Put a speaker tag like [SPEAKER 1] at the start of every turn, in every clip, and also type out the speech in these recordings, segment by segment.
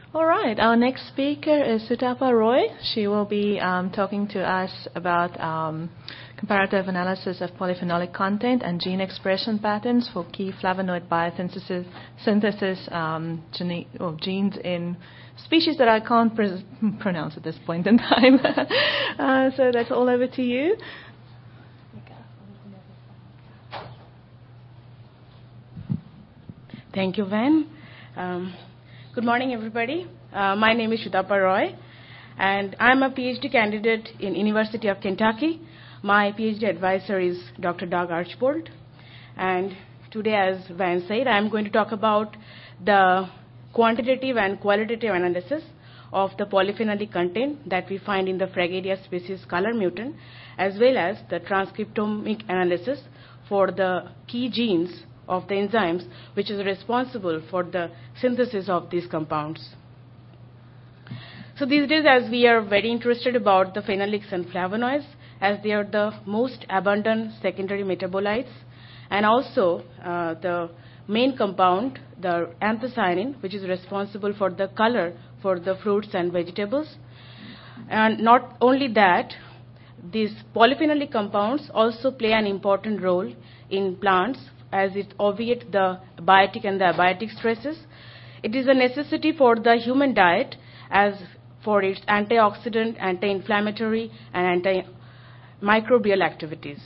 [SPEAKER 1] All right, our next speaker is Sutapa Roy. She will be talking to us about comparative analysis of polyphenolic content and gene expression patterns for key flavonoid biosynthesis genes in species that I can't pronounce at this point in time. So that's all over to you.
[SPEAKER 2] Thank you, Van. Good morning, everybody. My name is Sutapa Roy, and I'm a PhD candidate in University of Kentucky. My PhD advisor is Dr. Doug Archbold. And today, as Van said, I'm going to talk about the quantitative and qualitative analysis of the polyphenolic content that we find in the Fragadia species color mutant, as well as the transcriptomic analysis for the key genes of the enzymes which is responsible for the synthesis of these compounds. So these days, as we are very interested about the phenolics and flavonoids, as they are the most abundant secondary metabolites, and also the main compound, the anthocyanin, which is responsible for the color for the fruits and vegetables. And not only that, these polyphenolic compounds also play an important role in plants as it obviates the biotic and the abiotic stresses. It is a necessity for the human diet as for its antioxidant, anti-inflammatory, and antimicrobial activities.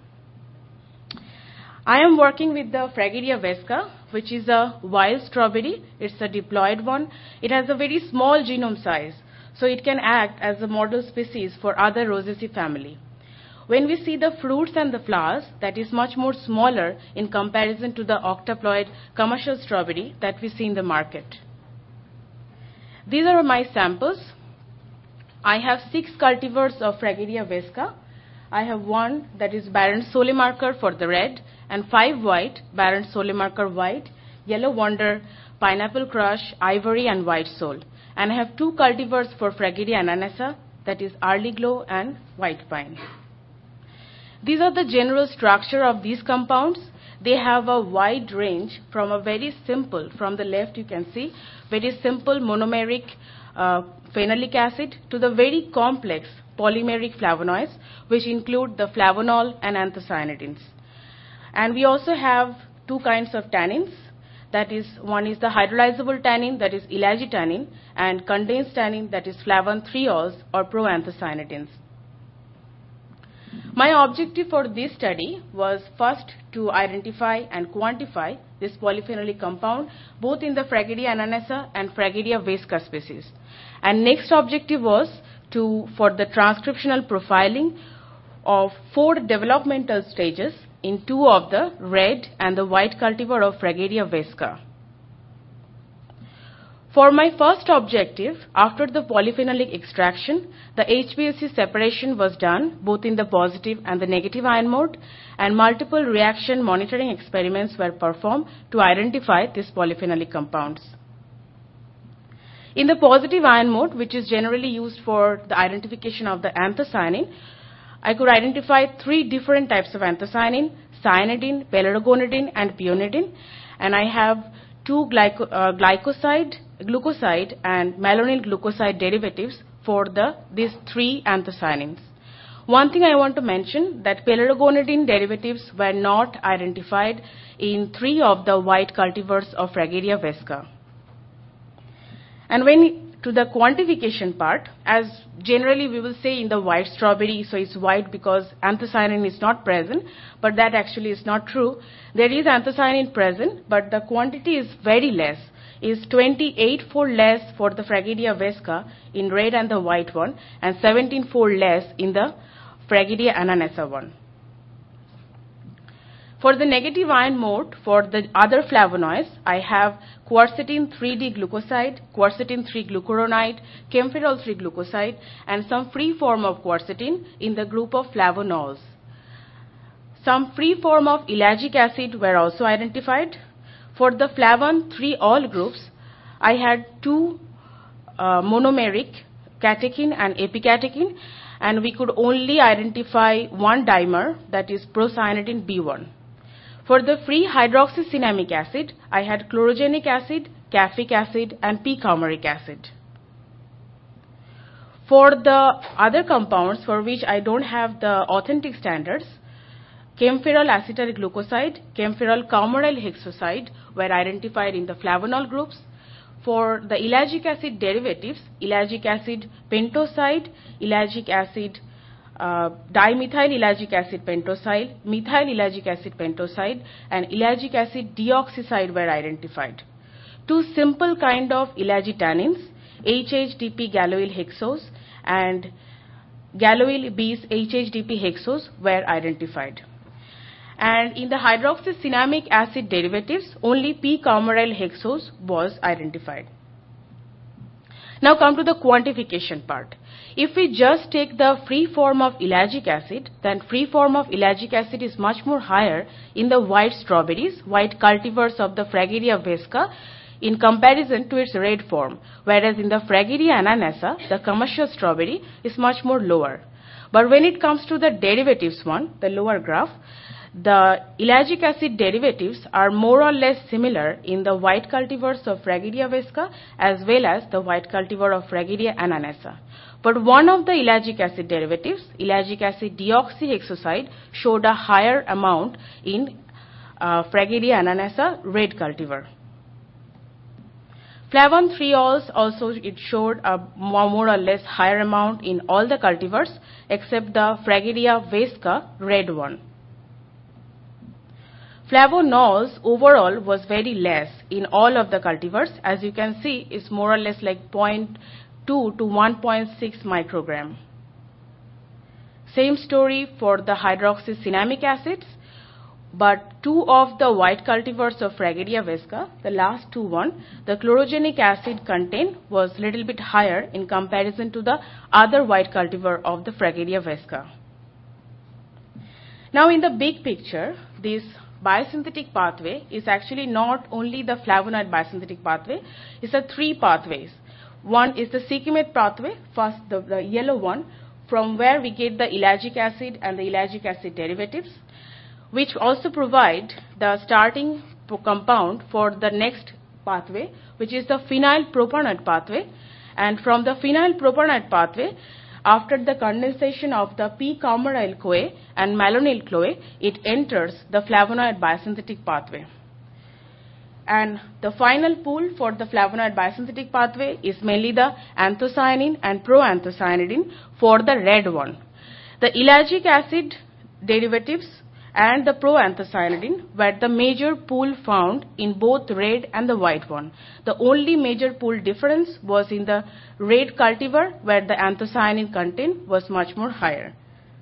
[SPEAKER 2] I am working with the Fragadia vesca, which is a wild strawberry. It's a diploid one. It has a very small genome size, so it can act as a model species for other Rosaceae family. When we see the fruits and the flowers, that is much more smaller in comparison to the octaploid commercial strawberry that we see in the market. These are my samples. I have 6 cultivars of Fragadia vesca. I have one that is Baron Solemarker for the red, and 5 white, Baron Solemarker white, Yellow Wonder, Pineapple Crush, Ivory, and White Soul. And I have 2 cultivars for Fragadia ananassa, that is Early Glow and White Pine. These are the general structure of these compounds. They have a wide range from a very simple, from the left you can see, very simple monomeric phenolic acid to the very complex polymeric flavonoids, which include the flavonol and anthocyanidins. And we also have 2 kinds of tannins. That is, one is the hydrolyzable tannin, that is elagitannin, and condensed tannin, that is flavon-3-ols or proanthocyanidins. My objective for this study was first to identify and quantify this polyphenolic compound both in the Fragadia ananassa and Fragadia vesca species. And next objective was for the transcriptional profiling of 4 developmental stages in 2 of the red and the white cultivar of Fragadia vesca. For my first objective, after the polyphenolic extraction, the HPLC separation was done both in the positive and the negative ion mode, and multiple reaction monitoring experiments were performed to identify these polyphenolic compounds. In the positive ion mode, which is generally used for the identification of the anthocyanin, I could identify 3 different types of anthocyanin: cyanidin, pelargonidin, and peonidin, and I have 2 glucoside and malonyl glucoside derivatives for these 3 anthocyanins. One thing I want to mention that pelargonidin derivatives were not identified in 3 of the white cultivars of Fragadia vesca. And when to the quantification part, as generally we will say in the white strawberry, so it's white because anthocyanin is not present, but that actually is not true. There is anthocyanin present, but the quantity is very less, is 28-fold less for the Fragadia vesca in red and the white one, and 17-fold less in the Fragadia ananassa one. For the negative ion mode, for the other flavonoids, I have quercetin 3D glucoside, quercetin 3 glucuronide, camphorol 3 glucoside, and some free form of quercetin in the group of flavonols. Some free form of elagic acid were also identified. For the flavon-3-ol groups, I had 2 monomeric catechin and epicatechin, and we could only identify 1 dimer, that is procyanidin B1. For the free hydroxycinnamic acid, I had chlorogenic acid, caffeic acid, and p-coumaric acid. For the other compounds for which I don't have the authentic standards, camphorol acetyl glucoside, camphorol coumaryl hexoside were identified in the flavonol groups. For the ellagic acid derivatives, ellagic acid pentoside, ellagic acid dimethyl ellagic acid pentoside, methyl ellagic acid pentoside, and ellagic acid deoxyside were identified. Two simple kind of ellagitannins, HHDP galloyl hexose and galloyl bis HHDP hexose were identified. And in the hydroxycinnamic acid derivatives, only p-coumaryl hexose was identified. Now come to the quantification part. If we just take the free form of ellagic acid, then free form of ellagic acid is much more higher in the white strawberries, white cultivars of the Fragaria vesca, in comparison to its red form, whereas in the Fragaria ananassa, the commercial strawberry is much more lower. But when it comes to the derivatives one, the lower graph, the ellagic acid derivatives are more or less similar in the white cultivars of Fragaria vesca as well as the white cultivar of Fragaria ananassa. But one of the ellagic acid derivatives, ellagic acid deoxyhexoside, showed a higher amount in Fragaria ananassa red cultivar. Flavontriols also it showed a more or less higher amount in all the cultivars except the Fragaria vesca red one. Flavonols overall was very less in all of the cultivars. As you can see, it's more or less like 0.2 to 1.6 microgram. Same story for the hydroxycinnamic acids, but two of the white cultivars of Fragaria vesca, the last two one, the chlorogenic acid content was little bit higher in comparison to the other white cultivar of the Fragaria vesca. Now in the big picture, this biosynthetic pathway is actually not only the flavonoid biosynthetic pathway, it's a three pathways. One is the Sekhmet pathway, first the yellow one, from where we get the ellagic acid and the ellagic acid derivatives, which also provide the starting compound for the next pathway, which is the phenyl propanoid pathway. And from the phenyl propanoid pathway, after the condensation of the p-coumaryl CoA and malonyl CoA, it enters the flavonoid biosynthetic pathway. And the final pool for the flavonoid biosynthetic pathway is mainly the anthocyanin and proanthocyanidin for the red one. The ellagic acid derivatives and the proanthocyanidin were the major pool found in both red and the white one. The only major pool difference was in the red cultivar where the anthocyanin content was much more higher.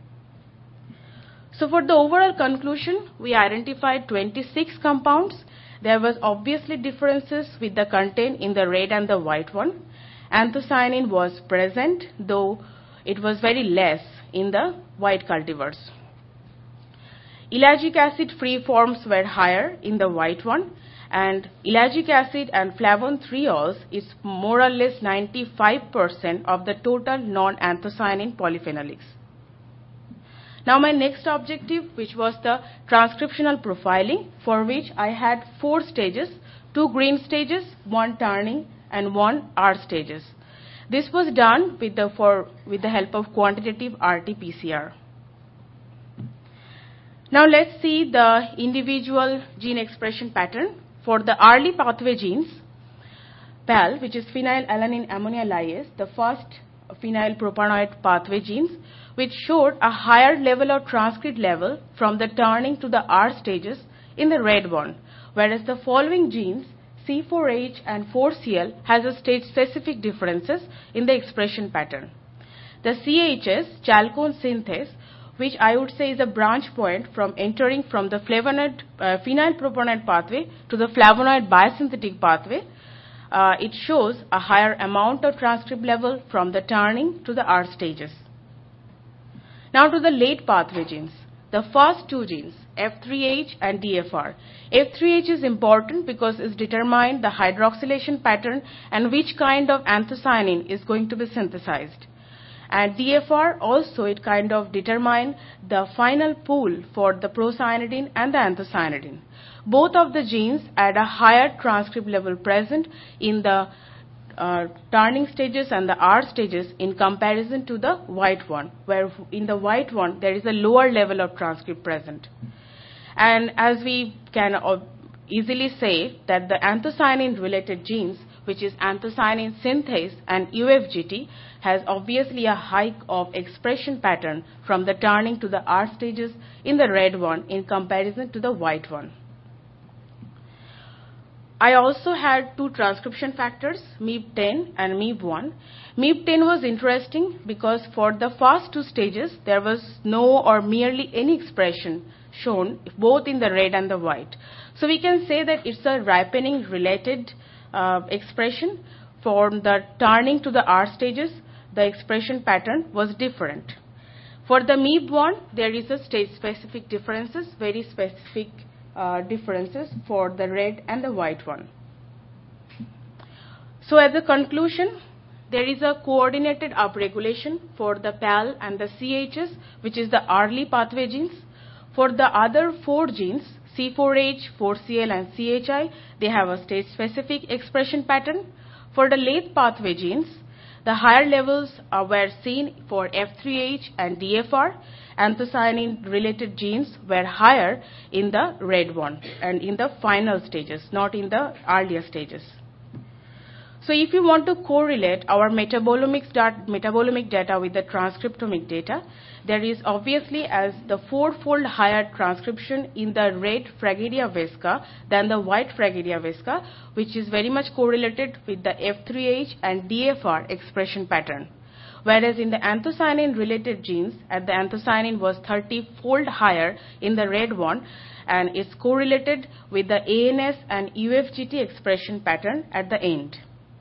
[SPEAKER 2] So for the overall conclusion, we identified 26 compounds. There was obviously differences with the content in the red and the white one. Anthocyanin was present, though it was very less in the white cultivars. Ellagic acid free forms were higher in the white one, and ellagic acid and flavontriols is more or less 95% of the total non-anthocyanin polyphenolics. Now my next objective, which was the transcriptional profiling, for which I had 4 stages, 2 green stages, 1 turning and 1 R stages. This was done with the help of quantitative RT-PCR. Now let's see the individual gene expression pattern. For the early pathway genes, PAL, which is phenylalanine ammonia lyase, the first phenyl propanoid pathway genes, which showed a higher level of transcript level from the turning to the R stages in the red one, whereas the following genes, C4H and 4Cl, has a stage-specific differences in the expression pattern. The CHS, chalcone synthase, which I would say is a branch point from entering from the flavonoid, phenyl propanoid pathway to the flavonoid biosynthetic pathway, it shows a higher amount of transcript level from the turning to the R stages. Now to the late pathway genes. The first 2 genes, F3H and DFR. F3H is important because it determines the hydroxylation pattern and which kind of anthocyanin is going to be synthesized. And DFR also, it kind of determine the final pool for the procyanidin and the anthocyanidin. Both of the genes at a higher transcript level present in the turning stages and the R stages in comparison to the white one, where in the white one there is a lower level of transcript present. And as we can easily say that the anthocyanin related genes, which is anthocyanin synthase and UFGT, has obviously a hike of expression pattern from the turning to the R stages in the red one in comparison to the white one. I also had two transcription factors, MIB10 and MIB1. MIB10 was interesting because for the first two stages, there was no or merely any expression shown both in the red and the white. So we can say that it's a ripening related expression. For the turning to the R stages, the expression pattern was different. For the MIB1, there is a stage specific differences, very specific differences for the red and the white one. So as a conclusion, there is a coordinated upregulation for the PAL and the CHS, which is the early pathway genes. For the other four genes, C4H, 4CL and CHI, they have a stage specific expression pattern. For the late pathway genes, the higher levels were seen for F3H and DFR. Anthocyanin-related genes were higher in the red one and in the final stages, not in the earlier stages. So if you want to correlate our metabolomic data with the transcriptomic data, there is obviously as the fourfold higher transcription in the red Fragaria vesca than the white Fragaria vesca, which is very much correlated with the F3H and DFR expression pattern. Whereas in the anthocyanin-related genes, the anthocyanin was 30-fold higher in the red one, and it's correlated with the ANS and UFGT expression pattern at the end.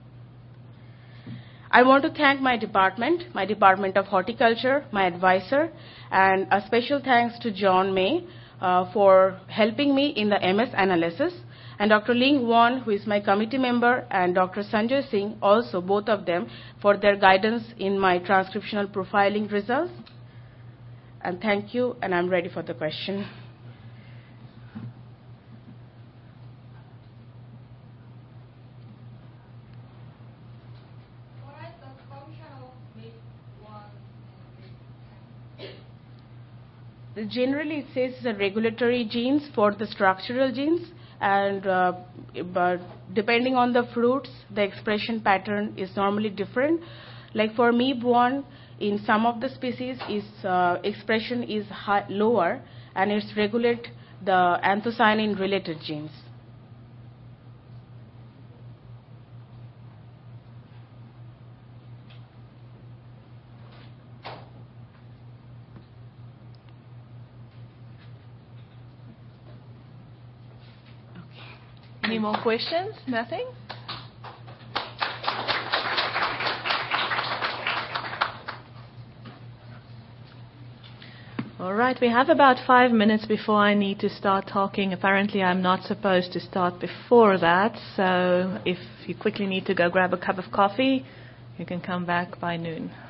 [SPEAKER 2] I want to thank my Department of Horticulture, my advisor, and a special thanks to John May for helping me in the MS analysis, and Dr. Ling Won, who is my committee member, and Dr. Sanjay Singh, also both of them, for their guidance in my transcriptional profiling results. And thank you, and I'm ready for the question.
[SPEAKER 3] What is the function of MIB1?
[SPEAKER 2] Generally, it says the regulatory genes for the structural genes, and but depending on the fruits, the expression pattern is normally different. Like for MIB1, in some of the species, expression is lower, and it's regulate the anthocyanin-related genes.
[SPEAKER 1] Any more questions? Nothing? All right, we have about 5 minutes before I need to start talking. Apparently, I'm not supposed to start before that, so if you quickly need to go grab a cup of coffee, you can come back by noon.